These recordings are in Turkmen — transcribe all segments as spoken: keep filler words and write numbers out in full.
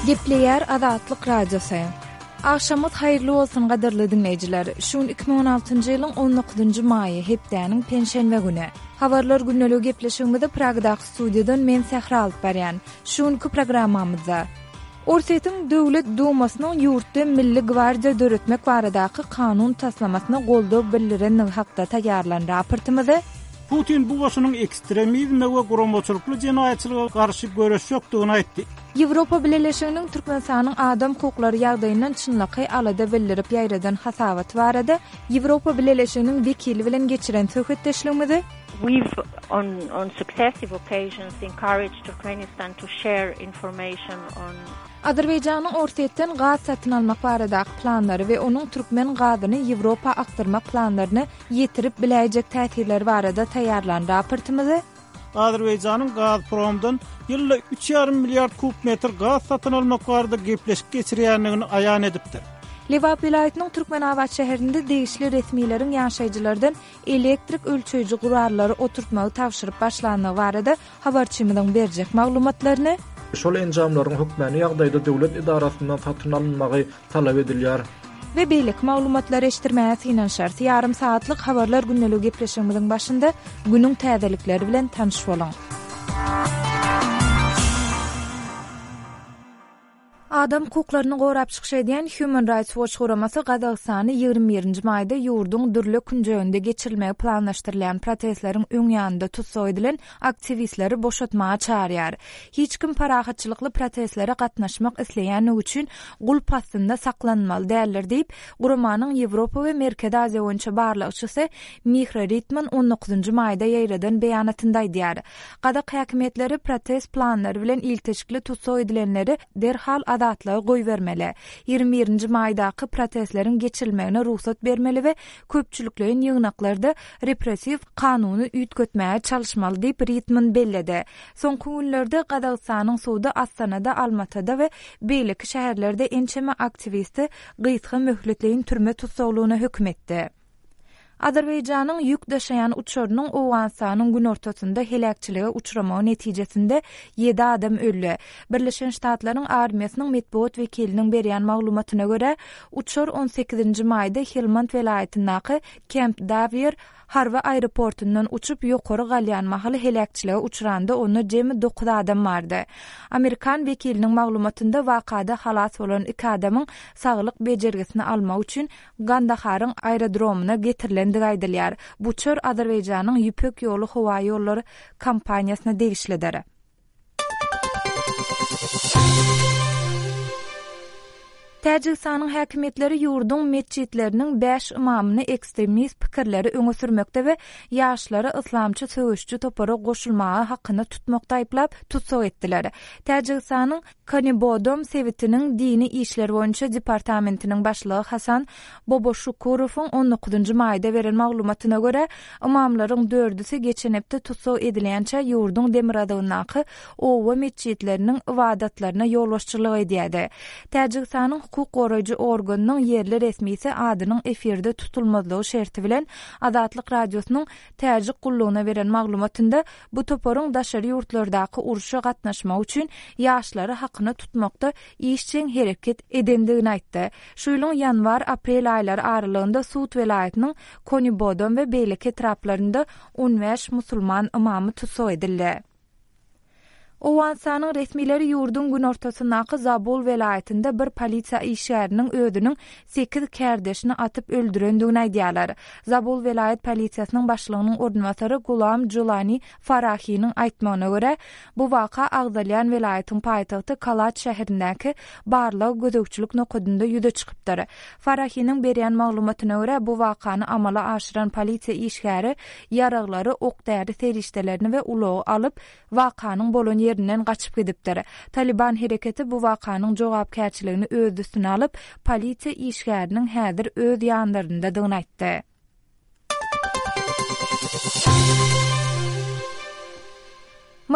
Gepleyer Azatlyk Radiosu. Akşamyz hayrly bolsun gaderly dinleýijiler. Şuň iki bin on altyncy ýylyň on dokuzunçy maýy hepdäniň penşenbe güni. Habarlar günnälik gepleşigimizde Pragdaky studiýadan men Sähra alyp barýan. Şuňky programmamyzda Orsetň Döwlet Dumasynyň ýurtda Milli Gwardiýa döretmek baradaky kanun taslamasyna goldaw bildiren hakda taýýarlan raportymyzy Putin bu başının ekstremizme ve guramaçılıklı cinayetçiliğe karşı görüş yoktuğunu aytdı. Ýewropa Birleşiginiň Türkmenistanyň adam hukuklary ýagdaýyndan çynlygy alada bildirip ýaýradan hasabat barada Ýewropa Birleşiginiň wekili bilen geçiren söhbetdeşligimizi We've on on successive occasions encouraged Turkmenistan to share information on Azerbaýjanyň Orsetden gaz satyn almak baradaky planlary we onuň türkmen gazyny Ýewropa aktyrmak planlaryny ýetirip biläjek täsirleri barada taýýarlan raportymyzy Azerbaýjanyň Gazpromdan ýylda üç ýarym milliard kubmetr gaz satyn almak barada gepleşik geçirýändigini aýan edipdir. Lewap vilayatynyň Türkmenabad şäherinde degişli resmiýleriň ýaşaýjylardan elektrik ölçüýüji gurarlary oturtmagy tapşyryp başlandygy barada habarçymyň berjek maglumatlaryny şol enjamlaryň hökmeni ýagdaýda döwlet idarasyndan satyn alınmagy talap edilýär. We beýlik maglumatlary eşitdirmäge synan şart ýarym saatlyk habarlar günnälik gepleşigimiziň başynda günüň täzelikleri bilen tanyş bolaň. Adam hukuklaryny gorap çykşaýan Human Rights Watch guramasy Gazagystany ýygrimi birinji maýda ýurdun dürli günjeýinde geçirilmegi planlaşdyrylan protestleriň öň ýanynda tutsak edilen aktivistleri boşatmaga çağırýar. Hiç kim parahatçylykly protestlere gatnaşmak isleýän üçin gulp astynda saklanmaly däldir diýip guramanyň Ýewropa we Merkezi Aziýa boýunça barlykçysy Mihra Ritman on dokuzunçy maýda ýaýradan beýanatynda aýdýar. Gadak häkimetleri protest planlary bilen ilteşikli tutsak edilenleri derhal adatlagy goý bermeli. ýygrimi birinji maýdaky protestleriň geçirilmegine ruhsat bermeli we köpçüliklerin ýygnaklarda repressiw kanuny üýtgetmäge çalışmaly diýip Ritman belledi. Soňky günlerde Gazagystanyň suwdy Astanada, Almatada we beýleki şäherlerde ençeme aktivisti gysga möhletleýin türme tutsaglygyna hökm etdi. Azerbaýjanyň ýük daşaýan uçurynyň Owganstanyň gün ortasynda helakçylyga uçuramagy netijesinde ýedi adam öldi. Birleşen Ştatlaryň armiýasynyň medeniýet wekiliniň berýän maglumatyna görä, uçur on sekizinçi maýda Helmand welaýatynyň Camp Davier Harwa aeroportundan uçup ýokary galýan mahaly helakçylyga uçuranda onu jemi dokuz adam bardy. Amerikan wekiliniň maglumatynda wakada halas bolan iki adamyň saglyk bejergisini almak üçin Gandaharyň aerodromuna getirilendigi aýdylýar. Bu çör Azerbaýjanyň ýüpek ýolu howa ýollary kampaniýasyna degişlidir. Täjikistanyň häkimetleri ýurdun mesjidleriniň beş imamyny ekstremist pikirleri öňe sürmekde we ýaşlary islamçy söwüşçü topara goşulmagy hakyny tutmakda aýplap tutsak etdiler. Täjikistanyň Kanibodom Sewitiniň dini işler boýunça departamentiniň başlygy Hasan Boboşukurowyň on dokuzunçy maýda beren maglumatyna görä, imamlaryň dördüsi geçen hepde tutsak edilýänçe ýurdun Demiradowynaky owa mesjidleriniň ibadatlaryna ýolbaşçylyk edýärdi. Täjikistanyň hukuk goraýjy organynyň ýerli resmisi adynyň efirde tutulmazlygy şerti bilen Azatlyk Radiosynyň täjik gullugyna beren maglumatynda bu toporyň daşary ýurtlardaky uruşa gatnaşmak üçin ýaşlary hakyny tutmakda işçiň hereket edendigini aýtdy. Şu ýylyň ýanwar-aprel aýlary aralygynda Suud welaýatynyň Konibodom we beýleki etraplarynda on beş musulman imamy tutsak edildi. Owganstanyň resmileri ýurdun gün ortasyndaky Zabul welaýatynda bir polisiýa işgäriniň ödüniň sekiz kärdeşini atyp öldürendigini aýdýarlar. Zabul welaýat polisiýasynyň başlygynyň ornwatary Gulam Julani Farahiň aýtmagyna görä, bu waka Agdalyan welaýatynyň paýtagty Kalat şäherindäki barlyk gözegçilik nokadynda ýüze çykypdyr. Farahiň berýän maglumatyna görä, bu wakany amala aşyran polisiýa işgäri ýaraglary okdäri serişdelerini we ulagy alyp wakanyň bolan ýerinden gaçyp gidipdir. Taliban hereketi bu wakanyň jogapkärçiligini öz üstüne alyp, polisiýa işgäriniň häzir öz ýanlarynda dygyny aýtdy.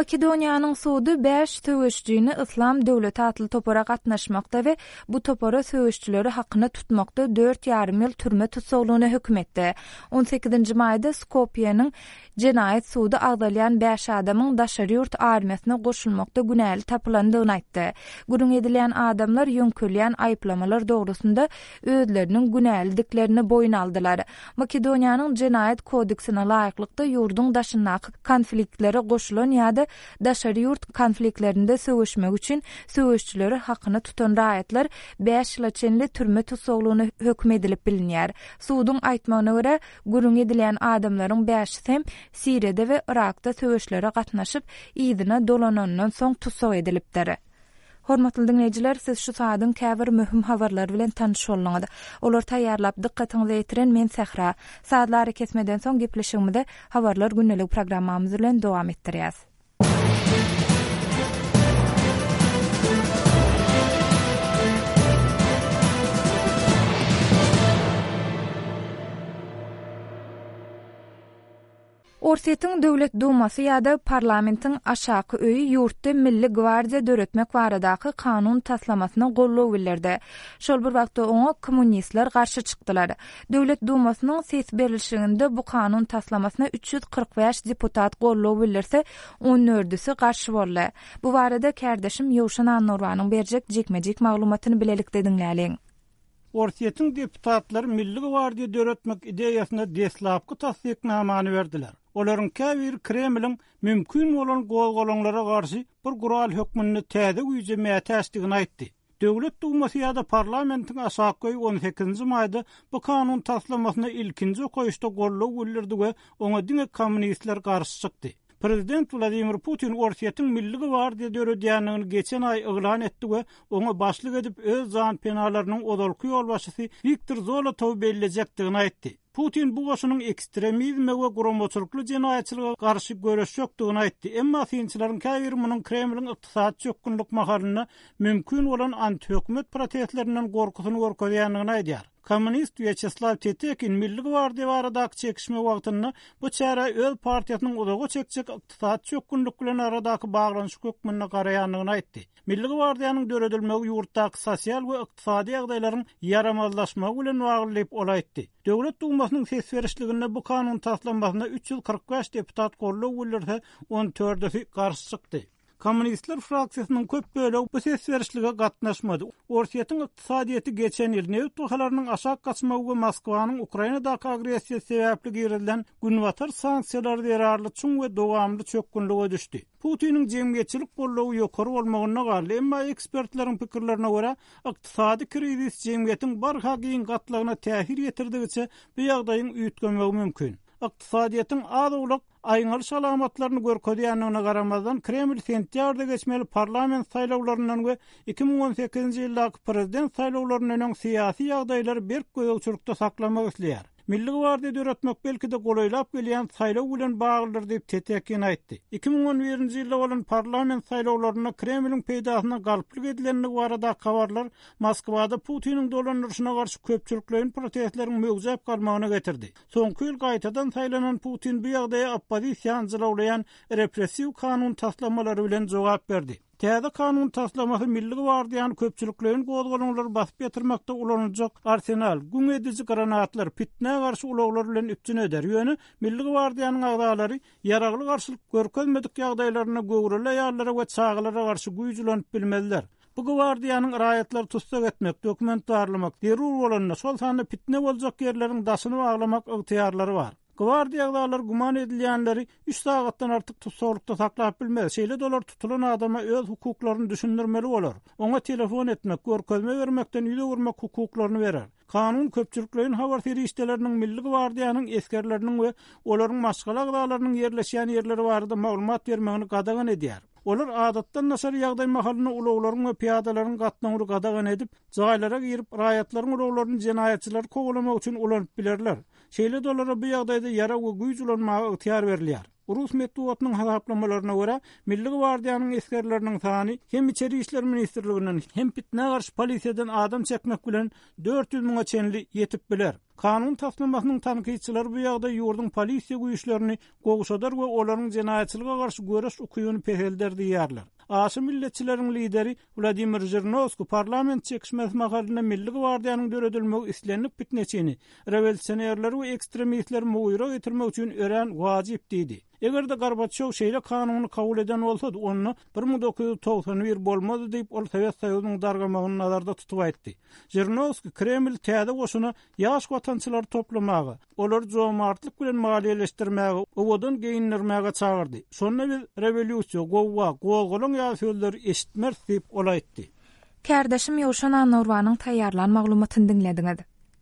Makedoniýanyň suwdy beş söwüşçüni Islam döwleti atly topara gatnaşmakda we bu topara söwüşçüleri hakyny tutmakda dört ýarym ýyl türme tutsaglygyna hökm etdi. on sekizinji maýda Skopje'niň jenaýat suwdy agdalýan beş adamyň daşary ýurt armiýasyna goşulmakda günäli tapylandygyny aýtdy. Gurun edilen adamlar ýönkülýän aýplamalar dogrusunda özleriniň günäliliklerini boyun aldylar. Makedoniýanyň jenaýat kodeksine laýyklykda ýurdun daşyndaky konfliktlere goşulan ýa-da daşary ýurt konfliktlerinde söwüşmek üçin söwüşçüleri hakyny tutan raýatlar beş ýyla çenli türme tutsaglygyna hökm edilip bilinýär. Suwdyň aýtmagyna görä, gurun edilen adamlaryň beşi hem Siriýede we Irakda söwüşlere gatnaşyp ýygyna dolanandan soň tutsag edilipdir. Hormatly dinleýijiler, siz şu saýdyň käbir möhüm habarlar bilen tanyş bolňyňyz. Olar taýýarlap dikkatiňizi ýetiren men Sehra. Saatlar kesmeden soň gepleşigimizde habarlar günnelik programmamyz bilen dowam etdirýäs. Orsetň Döwlet Dumasy ýa-da parlamentiň aşaky öýü ýurtda Milli Gwardiýa döretmek baradaky kanun taslamasyna gollaw bildirdi. Şol bir wagtda oňa kommunistler garşy çykdylar. Döwlet Dumasynyň ses berilişiginde bu kanun taslamasyna üç ýüz kırk beş deputat gollaw bildirse, on dördüsi garşy boldy. Bu barada kärdeşim Ýowşan Annurwanyň berjek jekmejek maglumatyny bilelik dedinläliň. Orsetň deputatlary Milli Gwardiýa döretmek ideýasyna deslapky tasdiknamany berdiler. Olaryň käbir Kremliň mümkin bolan gowgalaňlara garşy bir gural hökmüni täze güýjemä täsdigini aýtdy. Döwlet Dumasy ýa-da parlamentiň aşaky on sekizinji maýda bu kanun taslamasyna ilkinji goýuşda gollaw bildirdi we oňa diňe kommunistler garşy çykdy. Prezident Vladimir Putin Orsetň Milli Gwardiýa döredýänligini geçen ay eglan etdi we oňa başlyk edip öz zan penalarynyň odolky ýolbaşçysy Viktor Zolotow bellejakdygyny aýtdy. Putin bu goşunyň ekstremizme we guramaçylykly jenaýatçylyga garşy görüşjekdigini aýtdy. Emma synçylaryň käbir munyň Kremliň ykdysat çökünlik mahalyna mümkin bolan anti-hökümet protestlerinden gorkusyny görkezýändigini aýdýar. Kommunist Vyacheslav Tetekin Milli Gwardiýa baradaky çekişme wagtyny bu çäre öz partiýasynyň uzaga çekjek ykdysat çökünlik bilen aradaky baglanyş hökmüne garaýanlygyny aýtdy. Milli Gwardiýanyň döredilmegi ýurtdaky sosial we ykdysady ýagdaýlaryň yaramazlaşmagy bilen baglanýyp olaýtdy. Döwlet Dumasynyň ses berişliginde bu kanun taslamasyna üç ýüz kırk beş deputat gollaw bildirse, on dördüsi garşy çykdy. Kommunistler fraksiýasynyň köp bölegi bu ses berişlige gatnaşmady. Orsetň ykdysadyety geçen ýyl newt bahalarynyň aşak gaçmagy we Moskwanyň Ukrainadaky agresiýa sebäpli girilen günwatar sanksiýalar derarly çuň we dowamly çökünlige düşdi. Putiniň jemgyýetçilik gollawy ýokary bolmagyna garly, emma ekspertleriň pikirlerine görä, ykdysady krizis jemgyýetiň bar hagyň gatlagyna täsir ýetirdigiçe bu ýagdaýyň üýtgenmegi mümkin. Ykdysadyýetyň azawlyk aýňaly şalamatlaryny görkezýänligine garamazdan Kreml sentýabrda geçmeli parlament saýlawlaryndan we iki ming on sekizinji ýyldaky prezident saýlawlarynyň syýasy ýagdaýlary berk göýçülükde saklamak isleýär. Milli Gwardiýa döretmek belki de golaýlap gelýän saýlaw bilen baglydyr diýip Tetekin aýtdy. iki ming on birinji ýylda bolan parlament saýlawlaryna Kremliň peýdasyna galplyk edilenligi barada habarlar Moskwada Putiniň dolanýaryna garşy köpçüliklerin protestleriň mögzäp galmagyna getirdi. Soňky ýyl gaýtadan saýlanan Putin bu ýagdaýa oppozisiýany jylawlayan repressiw kanun taslamalary bilen jogap berdi. Täze kanun taslamasy Milli Gwardiýany köpçüliklerin gowgalanyňlary basyp ýetirmekde ulanajak arsenal, gün edici granatlar, pitne garşy ulaglar bilen üpçün eder. Ýöne Milli Gwardiýanyň agdalary ýaragly garşylyk görkezmedik ýagdaýlaryna göwrüle ýarlara we çağlara garşy güýjülänip bilmeliler. Bu Gwardiýanyň raýatlary tutsak etmek, dokument darlamak, derur bolanyna şol sany pitne boljak ýerleriň daşyny baglamak ygtyýarlary bar. Gwardiýalar guman edilýänleri üç sagatdan artyk tutsaklykda saklap bilmez. Şeýle dolar tutulan adama öz hukuklaryny düşündirmeli bolar. Oňa telefon etmek, görkezme bermekden ýüze urmak hukuklaryny berer. Kanun köpçüliklerin habar feriştelerinin Milli Gwardiýanyň eskerleriniň we olaryň maşgal agdalarynyň ýerleşýän ýerleri barada maglumat bermegini gadagan edýär. Olar adatdan nasar ýagdaý mahalyny ulaglaryň we piýadalaryň gatnagyny gadagan edip, jaýlara girip raýatlaryň ulaglaryny jenaýatçylar kowlamak üçin ulanyp bilerler. Şeýle dolara bu ýagdaýda ýara we güýj ulanmagy ygtyýar berilýär. Urus Metbuatynyň hasaplamalarına görä Milli Gwardiýanyň eskerleriniň sany hem içeri işler ministrliginden hem fitne garşy polisiýadan adam çekmek bilen dört yüz miňe çenli yetip biler. Kanun tasdimasynyň tanqidçiler bu ýagda ýurdun polisiýa güýçlerini gowşadar we olaryň jenaýatçylyga garşy göreş ukyýuny pehelder diýerler. Aşy milletçileriň lideri Vladimir Zhirinovskiy parlament çekişmesi mahalynda Milli Gwardiýanyň döredilmegi islenip bitneçini, revolutsionerler we ekstremistler muýra getirmek üçin ören wajyp diýdi. Eger de Gorbaçow şeýle kanuny kabul eden bolsady, onu bir ming dokuz yüz togsan bir bolmady diýip ol Sowet Soýuzynyň dargamagyny nazarda tutup aýtdy. Zhirinovskiy Kreml täze goşuny ýaş watançylar toplamagy, olar jomartlyk bilen maliýeleşdirmäge, owadan geýindirmäge çağırdy. Şonda bir revolýusiýa, gowwa, gowgulun ýa sözleri eşitmer diýip ol aýtdy. Kärdeşim Ýowşan Anurwanyň taýýarlan maglumatyny dinlediňiz.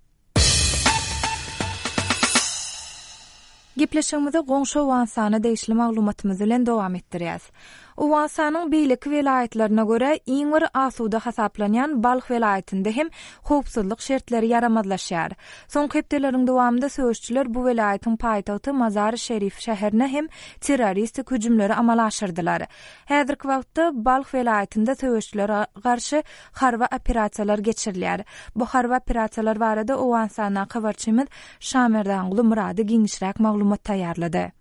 Gepleşigimizi goňşy Wansany deýişli maglumatymyz bilen dowam etdirýäs. Wansanyň beýleki welaýatlaryna görä iň bir asuda hasaplanýan Balx welaýatynda hem howpsuzlyk şertleri yaramazlaşýar. Soňky hepdeleriň dowamında söýüşçüler bu welaýatyň paýtagty Mazar-i-Şerif şäherine hem terrorist hüjümleri amal aşyrdylar. Häzirki wagtda Balx welaýatynda söýüşçülere garşy harba operasiýalar geçirilýär. Bu harba operasiýalar barada Wansanyň habarçymyz Şamerdanly Murady giňişräk maglumat taýýarlady.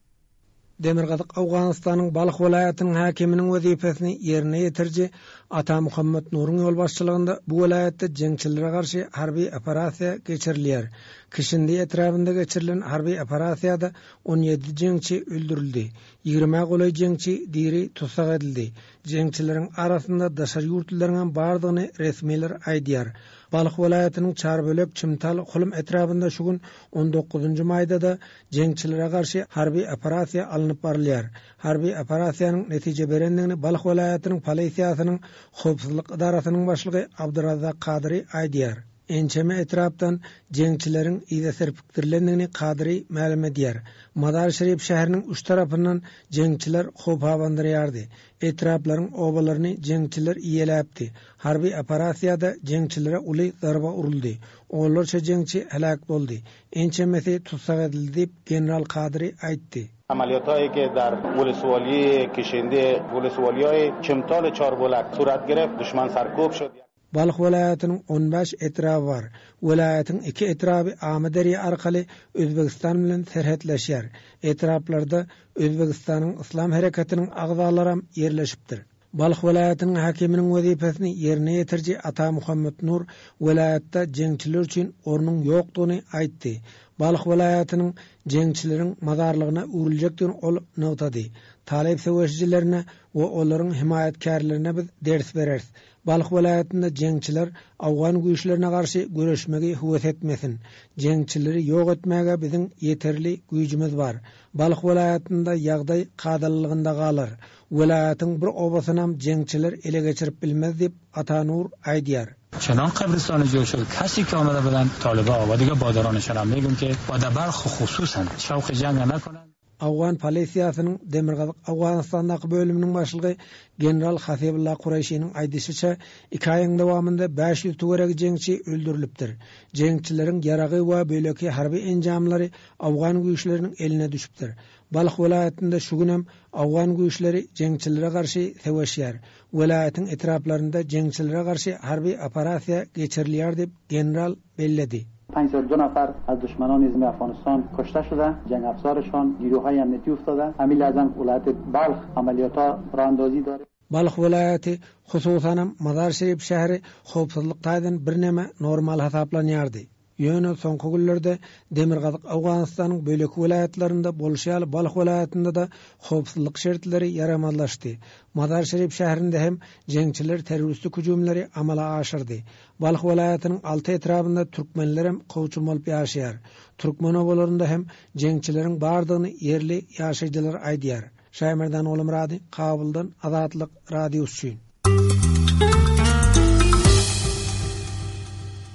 Demirgazyk Awganystanyň Balx welaýatynyň häkiminiň wezipesini ýerine ýetirji Ata Muhammed Nur'un ýol başçylygynda bu welaýatda jeňçilere garşy harby operasiýa geçirilýär. Kişindi etrafında geçirilen harby operasiýada on ýedi jeňçi öldürildi. ýygrime golay jeňçi diri tutsak edildi. Jeňçileriň arasynda daşar ýurtlaryň bardygyny resmiler aýdýar. Balx welaýatynyň Çarbölek Çymtal Hulum etrafında şu gün on dokuzuncu maýda da jeňçilere garşy harby operasiýa alınıp barylýar. Harby operasiýanyň netije berendigini Balx welaýatynyň polisiýasynyň howpsuzlyk idarasynyň başlygy Abdurrazzak Kadiri aýdýar. Ençeme etrafdan jeňçileriň ýa serpiktirlendigini Kadiri ma'lum edýär. Mazar-i-Şerif şäheriniň üç tarapyndan jeňçiler howp hawandyrýardy. Etraflaryň obalaryny jeňçiler iýeläpdi. Harby operasiýada jeňçilere uly zarba uruldy. Onlarça jeňçi helak boldy. Ençemesi tutsak edildi diýip general Kadiri aýtdy. عملیاتایی که در ولسوالی کشنده ولسوالی‌های چمتال چاربولک صورت گرفت دشمن سرکوب شد. Balx welaýatynyň on beş etrafy bar. Welaýatyň iki etrafy Amederi arkaly Özbegistan bilen serhetleşýär. Etraflarda Özbegistanyň Islam hareketynyň agzalary ýerleşipdir. Balx welaýatynyň hakiminiň wezipesini ýerine ýetirji Ata Muhammed Nur welaýatda jeňçiler üçin ornuň ýokdugyny aýtdy. Balx welaýatynyň jeňçileriň mazarlygyna uruljekdigini ol nogtady. Talep söwüşçilerine we olaryň himayetkarlaryna biz ders bereriz. Balx welaýatynda jeňçiler Awgan güýçlerine garşy göreşmegi howes etmesin. Jeňçileri ýok etmäge biziň ýeterli güýjümiz bar. Balx welaýatynda ýagdaý gadallygynda galar. Welaýatyň bir obasynam jeňçiler ele geçirip bilmez diýip Ata Nur aýdýar. چنان قبرستان جو شد کسی که آمده بودن طالبان و دیگه بادرانشان هم میگم که با دبرخ خصوصا شوق جنگ نکنن. Awgan polisiýasynyň Demirgazyk Awganystandaky bölüminiň başlygy general Hasibullah Qurayşynyň aýdysynça iki aýyň dowamında beş ýüz töwerek jeňçi öldürilipdir. Jeňçileriň ýaragy we böleki harby enjamlary Awgan güýçleriniň eline düşüpdir. Balx welaýatynda şu gün hem Awgan güýçleri jeňçilere garşy söwüşýär. Welaýatyň etraflarynda jeňçilere garşy harby operasiýa geçirilýär diýip general belledi. پنجصد و دو نفر از دشمنان نظام افغانستان کشته شده، جنگ افزارشان نیروهای امنیتی افتاده. همین لحظه ولایت بلخ عملیات‌ها راه اندازی داره. Balx welaýaty hususan Mazar-i-Şerif şäheri howpsuzlykdaýdan bir näme normal hasaplanýardy. Ýöne soňky günlerde Demirgazyk Awganystanyň böleki welaýatlarynda bolşýaly Balx welaýatynda da howpsuzlyk şertleri yaramazlaşdy. Mazar-i-Şerif şäherinde hem jeňçiler terroristlik hüjümleri amala aşyrdy. Balx welaýatynyň alty etrafynda türkmenler hem gowçum bolup ýaşaýar. Türkmen obalarynda hem jeňçileriň bardygyny ýerli ýaşaýjylar aýdýar. Şaýmerdan oğlum Radi, Kabuldan Azatlyk Radiosu.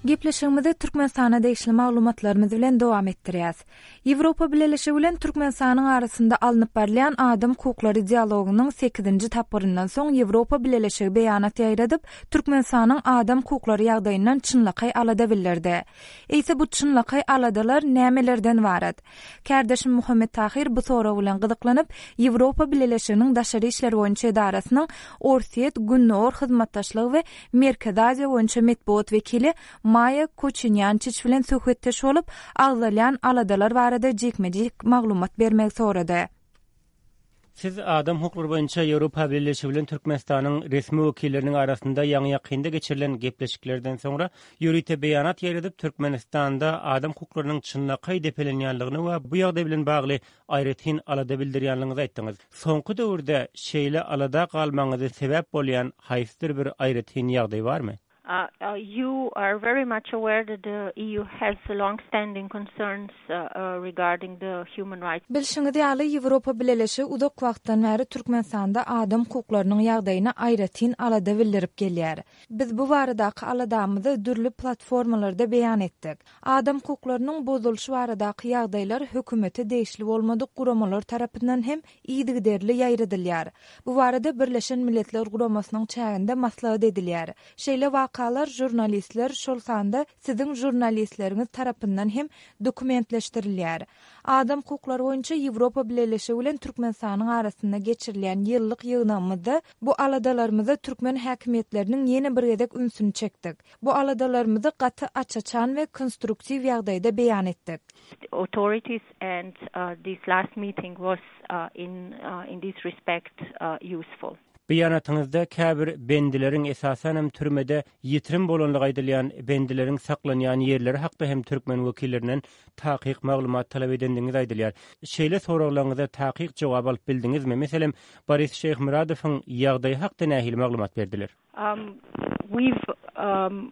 Gepleşigimizi Türkmenistana değişli maglumatlarymyz bilen dowam etdirýäs. Ýewropa Birleşigi bilen Türkmenistanyň arasynda alınıp barlayan adam hukuklary dialogunyň sekizinji tapyryndan soň Ýewropa Birleşigi beýanat ýaýradyp, Türkmenistanyň adam hukuklary ýagdaýyndan çynlakay alada bildirdi. Eýse bu çynlakay aladalar nämelerden barat? Kärdeşim Muhammed Tahir bu soraw bilen gyzyklanyp, Ýewropa Birleşiginiň daşary işler boýunça edarasynyň Orsiýet Günnor hyzmatdaşlygy we Merkez Aziýa boýunça medeniýet wekili Maya Koçinyançyç bilen söhbetdeş bolup, agzalyan aladalar barada jekmejek maglumat bermek sorady. Siz adam hukuklary boýunça Ýewropa Birleşigi bilen Türkmenistanyň resmi wekilleriniň arasynda ýaňy ýakynda geçirilen gepleşiklerden soňra ýürüýte beýanat ýaýradyp, Türkmenistanda adam hukuklarynyň çynlakay depelenýänligini we bu ýagdaý bilen bagly aýratyn alada bildirýänligiňizi aýtdyňyz. Soňky döwürde şeýle alada galmaňyzy sebäp bolýan haýsy bir aýratyn ýagdaý barmy? Uh, uh, you are very much aware that the E U has long-standing concerns uh, uh, regarding the human rights. Bilşiňiz ýaly Ýewropa Birleşigi uzak wagtdan bäri Türkmenistanda adam hukuklarynyň ýagdaýyna aýratyn alada bildirip gelýär. Biz bu baradaky aladamyzy dürli platformalarda beýan etdik. Adam hukuklarynyň bozulşy baradaky ýagdaýlar hökümeti değişli bolmadyk guramalar tarapyndan hem iýdigderli ýaýradylýar. Bu barada Birleşen Milletler Guramasynyň çäginde maslahat edilýär. Şeýle Kalar jurnalistler şol sanda sizin jurnalistleriniz tarapyndan hem dokumentleştirilýär. Adam hukuklary boýunça Ýewropa Birleşigi bilen Türkmenistanyň arasynda geçirilen ýyllyk ýygnamyzda bu aladalarymyza türkmen häkimetleriniň ýene bir gedek ünsüni çekdik. Bu aladalarymyzy gaty açaçan we konstruktiw ýagdaýda beýan etdik. Authorities and uh, this last meeting was uh, in uh, in this respect uh, useful. Beýanatyňyzda käbir bendileriň esasen hem türmede ýitirim bolanlygy aýdylýan bendileriň saklanýan ýerleri hakda hem türkmen wekillerinden takyk maglumat talap edendiňizi aýdylýar. Şeýle soraglaryňyza takyk jogap alyp bildingizmi? Meselem, Boris Şeýhmuradowyň ýagdaýy hakda nähili maglumat berdiler? Um, we've um,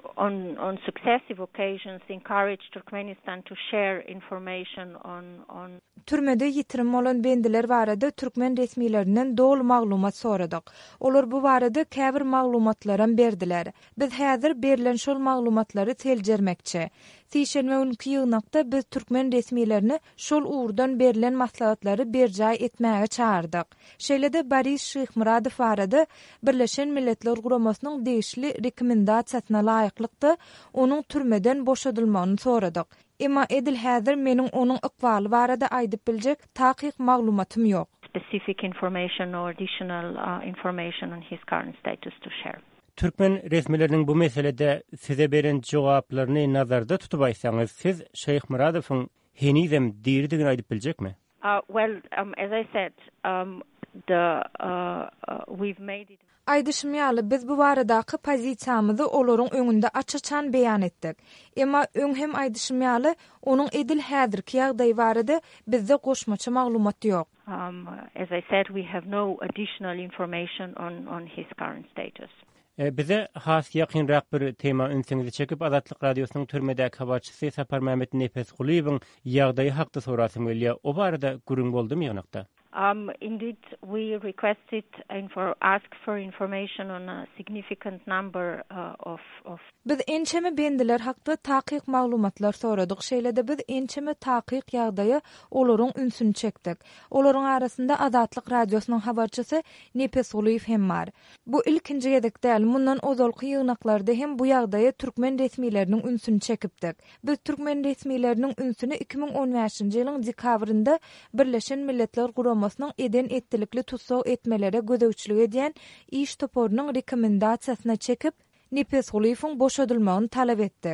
on on successive occasions encouraged Turkmenistan to share information on on Türmede ýitirim bolan bendiler barada türkmen resmiýetlerinden dol maglumat soradyk. Olar bu barada käbir maglumatlaram berdiler. Biz häzir berilen şol maglumatlary teljermekçi. Sişen we ünki ýygnakda biz türkmen resmiýetlerini şol uğurdan berilen maslahatlary berjaý etmäge çağırdyk. Şeýle-de Boris Şeýhmuradow barada Birleşen Milletler Guramasynyň değişli rekomendasiýasyna laýyklykda onuň türmeden boşadylmagyny soradyk. Emma edil häzir meniň onuň ykbaly barada aýdyp biljek takyk maglumatym ýok. Specific information or additional uh, information on his current status to share. Türkmen resmiýetleriniň bu meselede size beren jogaplaryny nazarda tutup aýtsaňyz, siz Şeýhmuradowyň henizem diýerdigini aýdyp biljekmi? Uh, well, um, as I said, um, the uh, uh, we've made it. Aýdyşym ýaly biz bu baradaky pozisiýamyzy olaryň öňünde açaçan beýan etdik. Emma öň hem aýdyşym ýaly onuň edil häzirki ýagdaýy barada bizde goşmaça maglumat ýok. Um, as I said, we have no additional information on on his current status. E, bize has ýakynrak bir tema ünsüňizi çekip Azatlyk Radiosynyň türmedäki habarçysy Sapar Mehmet Nefes Gulyýewiň ýagdaýy hakda sorasym gelýär. O barada gürüň boldumy ýanakda? Um, indeed, we requested for ask for information on a significant number uh, of of. Biz ençeme bendiler hakda takyk maglumatlar soradyk. Şeýle-de biz ençeme takyk ýagdaýy olaryň ünsüni çekdik. Olaryň arasynda Azatlyk Radiosynyň habarçysy Nepes Gulyýew hem bar. Bu ilkinji gedek däl. Mundan ozalky ýygnaklarda hem bu ýagdaýy türkmen resmiýetleriniň ünsüni çekipdik. Biz türkmen resmiýetleriniň ünsüni iki ming on beşinji ýylyň dekabrynda Birleşen Milletler Guramasynyň eden ettilikli tutsaw etmelere gödäwçilik edýän iş toporunyň rekomendasiýasyna çekip Nepes Gulyýewiň boşadylmagyny talap etdik.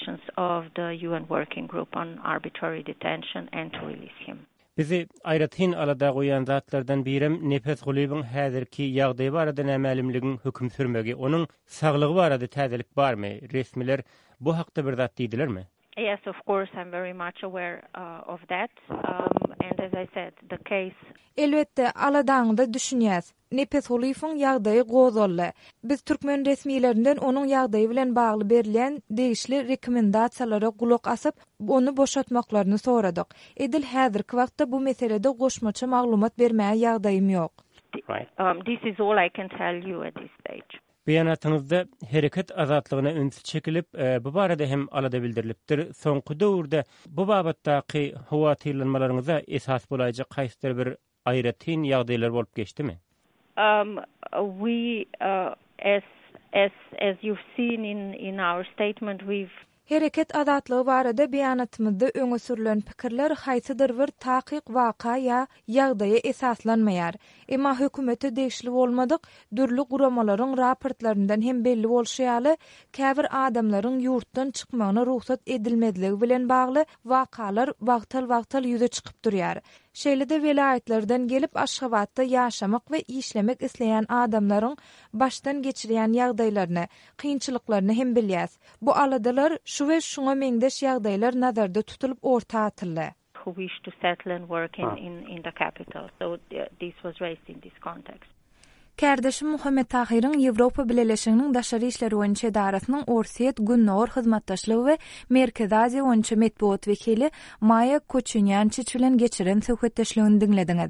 Of the U N Working Group on Arbitrary Detention and to release him. Bizi aýratyn alada goýan zatlardan birem Nepes Gulyýewiň häzirki ýagdaýy barada nämälimligiň höküm sürmegi, onuň saglygy barada täzelik barmy? Resmiler bu hakda bir zat diýdilermi? Yes, of course, I'm very much aware uh, of that. Um, and as I said, the case... Elbette, aladaňyda düşünýäs. Nepes Gulyýewiň ýagdaýy gozally. Biz türkmen resmiýetlerinden onuň ýagdaýy bilen bagly berilen değişli rekomendasiýalara gulak asyp, onu boşatmaklaryny soradyk. Edil häzirki wagtda bu meselede goşmaça maglumat bermäge ýagdaýym ýok. Um, this is all I can tell you at this stage. Beýanatyňyzda hereket azatlygyna ünsüz çekilip, e, bu barada hem alada bildirilipdir. Soňky döwürde bu babatdaky hawa tyrlanmalaryňyza esas bolajak gaýsy bir aýratyn ýagdaýlar bolup geçdimi? Um, we, uh, as as as you've seen in in our statement, we've Hereket azatlygy barada beýanatymyzda öňe sürülen pikirler haýsydyr bir takyk waka ýa ýagdaýa esaslanmaýar. Emma hökümete degişli bolmadyk, dürli guramalaryň raportlaryndan hem belli bolşýaly, käbir adamlaryň ýurtdan çykmagyna ruhsat edilmediligi bilen bagly wakalar wagtal-wagtal ýüze çykyp durýar. Şeýlede welaýetlerden gelip Aşgabatda ýaşamak we işlemek isleýän adamlaryň başdan geçirýän ýagdaýlaryny, kynçylyklaryny hem bilýäs. Bu aladalar şu we şuňa meňdeş ýagdaýlar nazarda tutulup orta atyldy. Who wish to settle and work in, in, in the capital. So uh, this was raised in this context. Kärdeşim Muhammed Tahiryň Ýewropa Birleşiginiň daşary işleri boýunça idarasynyň Orsiýet Günnor hyzmatdaşlygy we Merkez Aziýa boýunça medpuat wekili Maya Koçunyançyç bilen geçiren söhbetdeşligini diňlediňiz.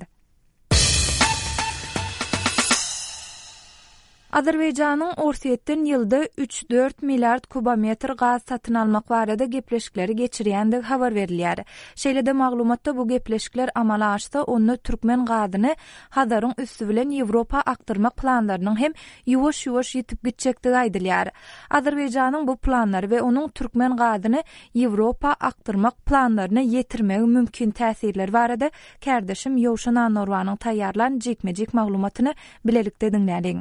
Azerbaýjanyň Orsiýetden ýylda üç dört milliard kubometr gaz satyn almak barada gepleşikleri geçirýändigi habar berilýär. Şeýlede maglumatda bu gepleşikler amala aşsa, onu türkmen gazyny Hazaryň üstü bilen Ýewropa aktyrmak planlarynyň hem ýuwaş-ýuwaş ýetip gitjekdigi aýdylýar. Azerbaýjanyň bu planlary we onuň türkmen gazyny Ýewropa aktyrmak planlaryny ýetirmegi mümkin täsirler barada kärdeşim Ýowşan Anorwanyň taýýarlan jekmejek maglumatyny bilelikde diňlädiň.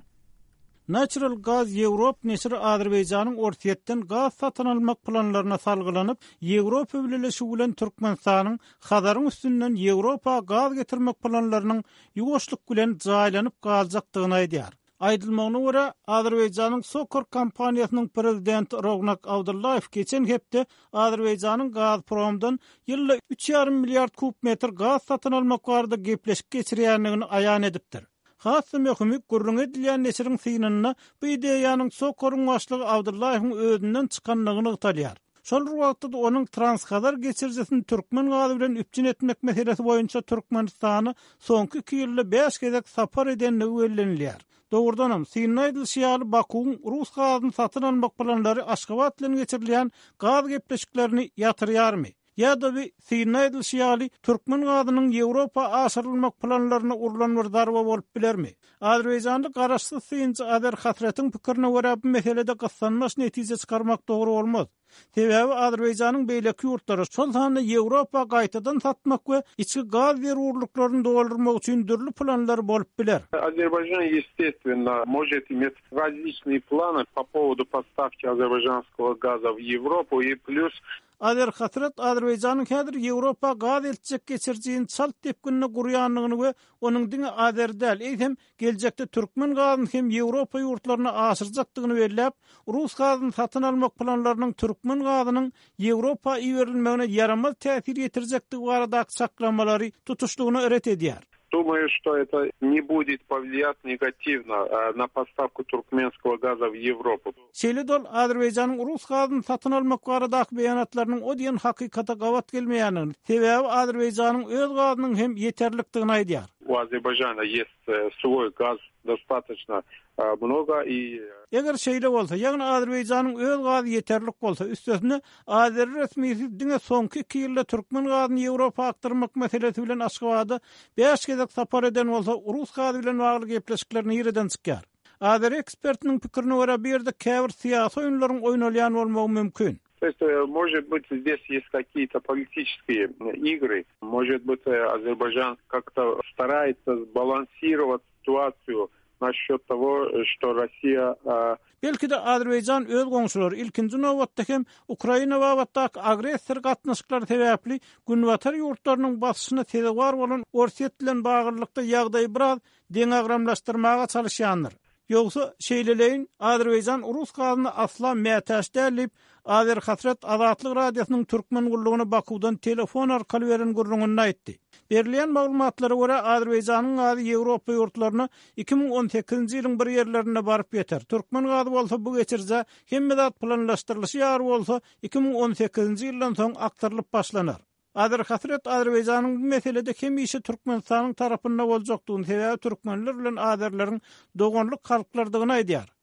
Natural Gas Europe nesiri Azerbaýjanyň Orsiýetden gaz satyn almak planlaryna salgylanyp, Ýewropa Birleşigi bilen Türkmenistanyň Hazaryň üstünden Ýewropa gaz getirmek planlarynyň ýuwaşlyk bilen jaýlanyp galjakdygyny aýdýar. Aýdylmagyna görä, Azerbaýjanyň Sokor kompaniýasynyň prezidenti Rognak Abdullayew geçen hepde Azerbaýjanyň Gazpromdan ýylda üç ýarym milliard kubmetr gaz satyn almak barada gepleşik geçirýänligini aýan edipdir. Hassam hökümet gurrun edilýän nesiriň synyna bu ideýanyň Sokorun başlygy Abdullayewiň özünden çykanlygyny ýytalýar. Şol wagtda onuň Transhazar geçirjesini türkmen gazy bilen üpçün etmek meselesi boýunça Türkmenistany soňky iki ýylda beş gezek sapar edenligi bellenilýär. Dogurdanam Synyna edilýär Bakuň Rus gazyny satyn almak planlary Aşgabat bilen geçirilýän gaz gepleşiklerini ýatyrýarmy? Ya-da bir Synyna edilýär türkmen gazynyň Ýewropa aşyrylmak planlaryna urulan bir darba bolup bilermi? Azerbaýjanda garaşsyz synçy Ader Hasretin pikirine görä bu meselede gyssanmaş netije çykarmak dogry bolmaz. Sebebi Azerbaýjanyň beýleki ýurtlary şol sanda Ýewropa gaýtadan satmak we içki gaz berurluklaryny doldurmak üçin dürli planlar bolup biler. Азербайджан, естественно, может иметь различные планы по поводу поставки азербайджанского газа в Европу и плюс Ader Hasret Azerbaýjanyň häzir Ýewropa gaz elçek geçirjiň çalt tepkinini gurýanlygyny we onuň diňe Azerdäl eýsem geljekde türkmen gazyny hem Ýewropa ýurtlaryna aşyrjakdygyny belläp, Rus gazyny satyn almak planlarynyň türkmen gazynyň Ýewropa iýerilmegine yaramaz täsir ýetirjekdigi barada saklamalary tutuşdygyny öret edýär. Думаю, что это не будет повлиять негативно на поставку туркменского газа в Европу. Şeýle-dol Azerbaýjanyň Rus gazyny satyn almak baradaky beýanatlarynyň o diýen hakykata gawat gelmeýänini, sebebi Azerbaýjanyň öz gazynyň hem ýeterlikdigini aýdýar. У Азербайджана есть свой газ достаточно много и Eger şeýle bolsa, ýagny Azerbaýjanyň öz gazy ýeterlik bolsa, üstesine Azer resmisi diňe soňky iki ýylda türkmen gazyny Ýewropa aktyrmak meselesi bilen Aşgabatda beş gezek sapar eden bolsa, Rus gazy bilen bagly gepleşiklerini ýerden çykýar. Azer ekspertiniň pikirine görä bir de käbir syýasy oýunlaryň oýnalýan bolmagy mümkin. То есть, может быть, здесь есть какие-то политические игры. Может быть, Азербайджан как-то старается сбалансировать ситуацию насчет того, что Россия... Belki de Azerbaýjan öz goňşulary ilkinji nowatda hem Ukraina wagtyndaky agressor gatnaşyklary sebäpli günwatar ýurtlarynyň basyşyna sebäp bolan Orsiýet bilen bagyrlykda ýagdaýy biraz deňagramlaşdyrmaga çalışýandyr. Ýogsa şeýleleýin Azerbaýjan Rus gazyny asla mätäş dälip, Azer Hasret Azatlyk radiosynyň türkmen gullugyny Bakudan telefon arkaly beren gurrungyny aýtdy. Berilýän maglumatlara görä Azerbaýjanyň gazy Ýewropa ýurtlaryna iki ming on sekizinji ýylyň bir ýerlerine baryp ýeter. Türkmen gazy bolsa bu geçirje hemme zat planlaşdyrylýar bolsa iki ming on sekizinji ýyldan soň aktarlyp başlanar. Azer Hasret Azerbaýjanyň bu meselede hem işi Türkmenistanyň tarapynda boljakdygyny, sebebi türkmenler bilen azerleriň dogonluk halklardygyny aýdýar.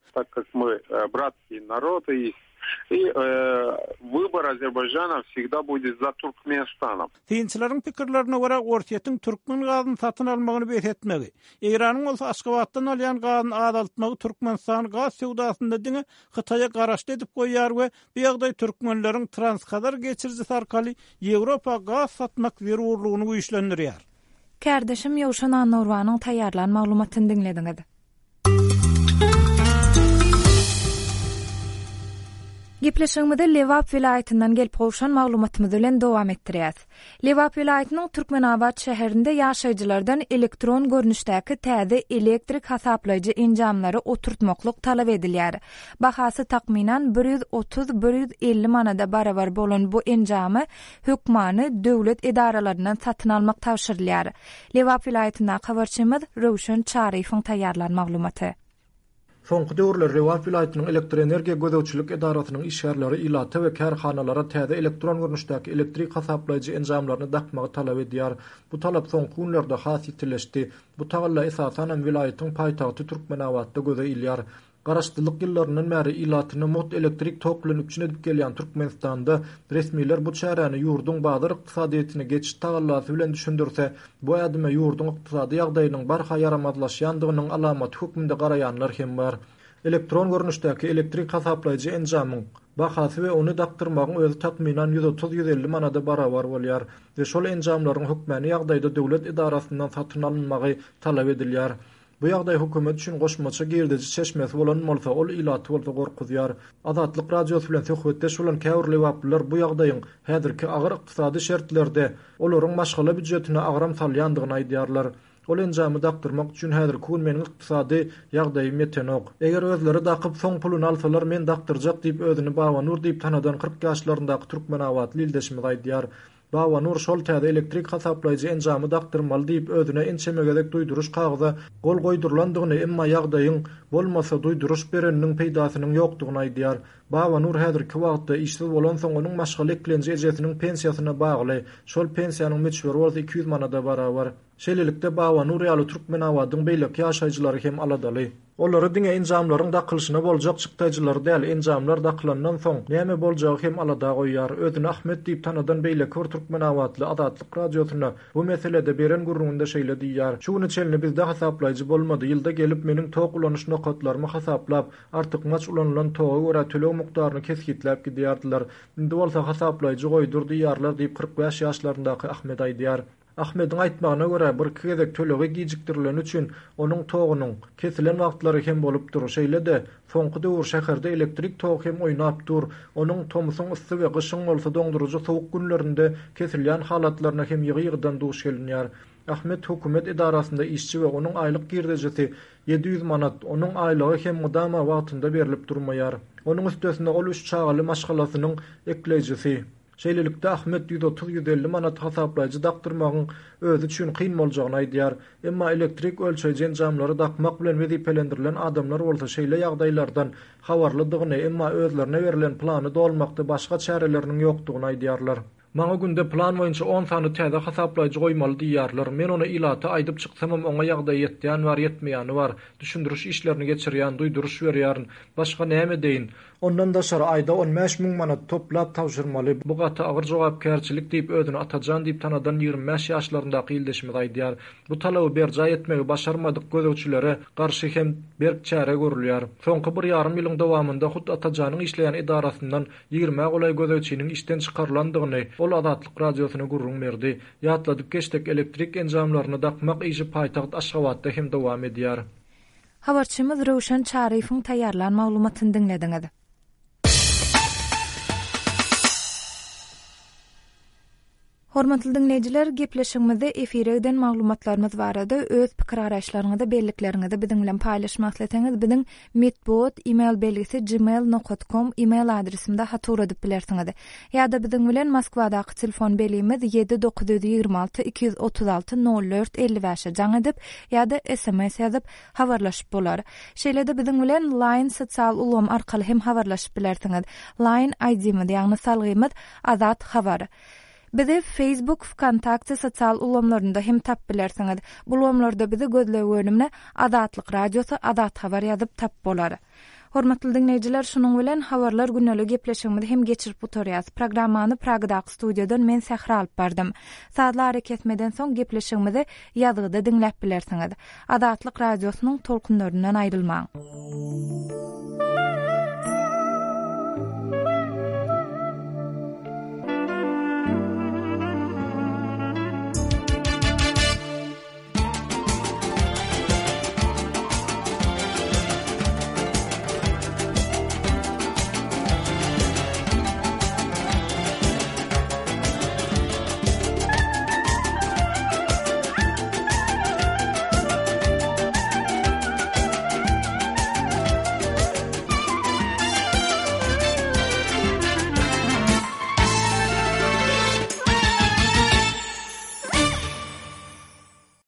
так как мы братские народы, и э, выбор Азербайджана всегда будет за Туркменистаном. Tiyinçilerin pikirlerine göre Ortiýetin türkmen gazyny satyn almagyny beýretmegi, Iranyň bolsa Aşgabatdan alýan gazyny adaltmagy Türkmenistan gaz sewdasynda diňe Hytaýa garaşdy edip goýýar we bu ýagdaý türkmenleriň transkadar geçirjisi arkaly Ýewropa gaz satmak zerurlygyny güýçlendirýär. Kardeşim Ýowşan Anurwanyň taýýarlan maglumatyny dinlediňiz. Gepleşigimizde Lewap vilayatynyň gelip gowşan maglumatymyzy bilen dowam etdirýäs. Lewap vilayatynyň Türkmenabad şäherinde ýaşaýjylardan elektron görnüşdäki täze elektrik hasaplaýjy enjamlary oturtmaklyk talap edilýär. Bahasy takminan bir ýüz otuz - bir ýüz elli manada barabar bolan bu enjamy hökmany döwlet idaralaryndan satyn almak tapşyrylýar. Lewap vilayatyndan habarçymyz Rowşan Çaryfoň taýýarlan maglumaty. Soňky döwürler Lewap vilayatynyň elektr energiýa gözegçilik idarasynyň işgärleri ilata we kärhanalara täze elektron görnüşdäki elektrik hasaplaýjy enjamlaryny dakmagy talap edýär. Bu talap soňky günlerde hasitleşdi. Bu tagalla esasan vilayatyň paýtagty Türkmenabadda gözeýilýär. Garaşdylyk ýyllarynyň märi ilatyny mot elektrik toklanyp üçin edip gelýän Türkmenistanda resmiler bu çäräni ýurdun bazar ykdysadyetine geçiş tagallasy bilen düşündirse, bu adyma ýurdun ykdysady ýagdaýynyň barha yaramazlaşýandygynyň alamaty hökmünde garaýanlar hem bar. Elektron görnüşdäki elektrik hasaplaýjy enjamyň bahasy we onu daktyrmagyň özü takminan ýüz otuz - ýüz elli manada barabar bolýar. We şol enjamlaryň hökmäni ýagdaýda döwlet idarasyndan satyn alınmagy talap edilýär. Bu ýagdaý hökümet üçin goşmaça girdici çeşmesi bolan bolsa, ol ilaty bolsa gorkudýar. Azatlyk radiosu bilen söhbetdeş bolan käwr Lewaplylar bu ýagdaýyň häzirki agyr ykdysady şertlerde olaryň maşgala büdjetine agram salýandygyny aýdýarlar. Ol enjamy daktyrmak üçin häzirki gün meniň ykdysady ýagdaýym ýetenok. Eger özleri dakyp soň pulyny alsalar men daktyrjak diýip özüni Bawanur diýip tanadan kırk ýaşlaryndaky Türkmenabadly ildeşimi aýdýar. Bawanur şol täze elektrik hasaplaýjy enjamy daktyrmaly diýip özüne ençemegedek duýduruş kagyza gol goýdurulandygyny, emma ýagdaýyň bolmasa duýduruş bereniň peýdasynyň ýokdugyny aýdýar. Bawanur häzirki wagtda işsiz bolan soň onuň maşgala eklenji ejesiniň pensiýasyna bagly. Şol pensiýanyň meçberi bolsa iki ýüz manada barabar. Şeýlelikde Bawanur ýaly Türkmenabadyň beýleki ýaşaýjylary hem aladaly. Olary diňe enjamlaryň dakylşyna boljak çykdaýjylar däl, enjamlar daklandan soň näme boljagy hem alada goýýar. Özüni Ahmet diýip tanadan beýleki Türkmenabadly Azatlyk radiosyna bu meselede beren gurrunda şeýle diýýär. Şuny çelni bizde hasaplaýjy bolmady. Ýylda gelip meniň tok ulanyş nokatlarymy hasaplap, artyk maç ulanylan toga görä төлөө mukdaryny kesgitläp gidýärdiler. Indi bolsa hasaplaýjy goýdur diýýarlar diýip kırk beş ýaşlaryndaky Ahmet aýdýar. Ahmed'in aýtmagyna görä bir gezek tölegi gijikdirilen üçin onuň togunyň kesilen wagtlary hem bolup dur. Şeýle-de soňky döwür şäherde elektrik tog hem oýnap dur. Onuň tomusyň ysy we gyşyň bolsa doňdurujy sowuk günlerinde kesilýän halatlaryna hem ýygy-ýygydan duş gelinýär. Ahmed hökümet idarasynda işçi we onuň aýlyk girdejisi ýedi ýüz manat, onuň aýlygy hem mudama wagtynda berilip durmaýar. Onuň üstesinde ol üç çagaly maşgalasynyň eklejisi. Şeýlelikde Ahmet ýüz otuz - ýüz elli manat hasaplaýjy daktyrmagyň özü üçin kyn boljagyny aýdýar. Emma elektrik ölçeýjy enjamlary dakmak bilen wezipelendirilen adamlar bolsa şeýle ýagdaýlardan habarlydygyny, emma özlerine berilen plany dolmakda başga çäreleriniň ýokdugyny aýdýarlar. Maňa günde plan boýunça on sany täze hasaplaýjy goýmaly diýýärler. Men onu ilata aýdyp çyksam, oňa ýagdaý ýetýän bar, ýetmeýäni bar. Düşündürüş işlerini geçirýän, duýduruş berýär. Başga näme deýin? Ondan da şara aýda on beş miň manat toplap tawşyrmaly. Bu gata agyr jogapkärçilik diýip özüni atajan diýip tanadan ýygrimi beş ýaşlaryndaky ildeşimi aýdýar. Bu talaby berjä etmegi başarmadyk gözegçilere garşy hem berk çäre görülýär. Soňky bir ýarym ýylyň dowamında hut atajanyň işleýän idarasyndan ýygrimi golay gözegçiniň işden çykarlandygyny ol Azatlyk radiosyna gurrun berdi. Ýatladyp geçdik elektrik enjamlaryny dakmak işi paýtagyt Aşgabatda hem dowam edýär. Habarçymyz Rowşan Çaryfoň taýýarlan maglumatyny dinlediňiz. Hormatly dinleyijiler, gepleşigimizde efire eden maglumatlarymyz barada öz pikir araşlaryňyzy bellikleriniňizi biziň bilen paýlaşmak isleseňiz, biziň metbot email belgisi gmail nokta com email adresimde hatur edip bilersiňiz. Ýa-da biziň bilen Moskwadaky telefon belgimiz ýedi dokuz yüz ýygrimi alty iki yüz otuz alty nol dört elli beş jaň edip ýa-da S M S ýazyp habarlaşyp bolar. Şeýle-de biziň bilen Line sosial ulgam arkaly hem habarlaşyp bilersiňiz. Line I D-miz ýagny salgymyz Azat Habar. Bizi Facebook, Kontakty sosial ulamlarynda hem tap bilersiňiz. Bu ulamlarda bizi gözle bölümine Azatlyk radiosu Azat Habar ýazyp tap bolar. Hormatly dinleyijiler, şunun bilen habarlar günnelik gepleşigimizi hem geçirip oturýas. Programmany Pragdaky studiýadan men Sähra alyp berdym. Saatlar eketmeden soň gepleşigimizi ýazgyda dinläp bilersiňiz. Adatlyk radiosynyň tolkunlaryndan aýrylmaň.